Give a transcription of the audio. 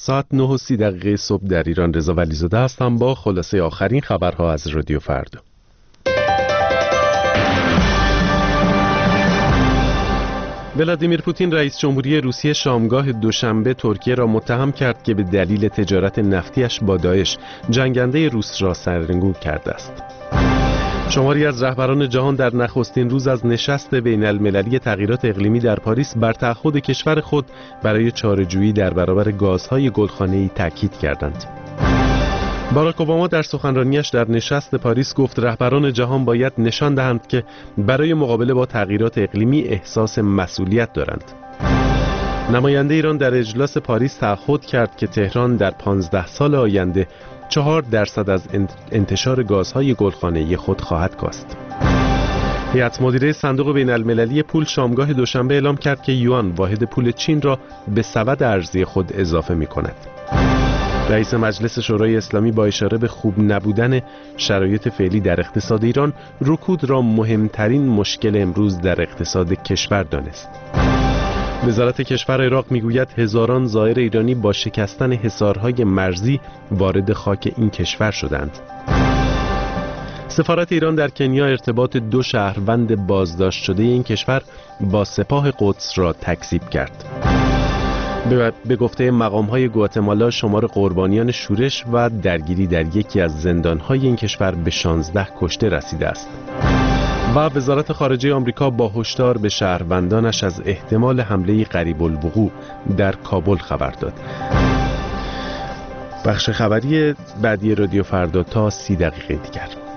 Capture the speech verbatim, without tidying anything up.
ساعت نه و سی دقیقه صبح در ایران. رضا ولیزاده هستم با خلاصه آخرین خبرها از رادیو فردا. ولادیمیر پوتین رئیس جمهوری روسیه شامگاه دوشنبه ترکیه را متهم کرد که به دلیل تجارت نفتیش با داعش جنگنده روس را سرنگون کرده است. شماری از رهبران جهان در نخستین روز از نشست بین المللی تغییرات اقلیمی در پاریس بر تعهد کشور خود برای چاره‌جویی در برابر گازهای گلخانه‌ای تاکید کردند. باراک اوباما در سخنرانیش در نشست پاریس گفت رهبران جهان باید نشان دهند که برای مقابله با تغییرات اقلیمی احساس مسئولیت دارند. نماینده ایران در اجلاس پاریس تعهد کرد که تهران در پانزده سال آینده چهار درصد از انتشار گازهای گلخانه‌ای خود خواهد کاست. هیئت مدیره صندوق بین المللی پول شامگاه دوشنبه اعلام کرد که یوان واحد پول چین را به سبد ارزی خود اضافه می کند. رئیس مجلس شورای اسلامی با اشاره به خوب نبودن شرایط فعلی در اقتصاد ایران، رکود را مهمترین مشکل امروز در اقتصاد کشور دانست. وزارت کشور عراق میگوید هزاران زائر ایرانی با شکستن حصارهای مرزی وارد خاک این کشور شدند. سفارت ایران در کنیا ارتباط دو شهروند بازداشت شده این کشور با سپاه قدس را تکذیب کرد. به گفته مقام‌های گواتمالا شمار قربانیان شورش و درگیری در یکی از زندان‌های این کشور به شانزده کشته رسیده است. و وزارت خارجه آمریکا با هشدار به شهروندانش از احتمال حمله قریب الوقوع در کابل خبر داد. بخش خبری بعدی رادیو فردا تا سی دقیقه دیگر.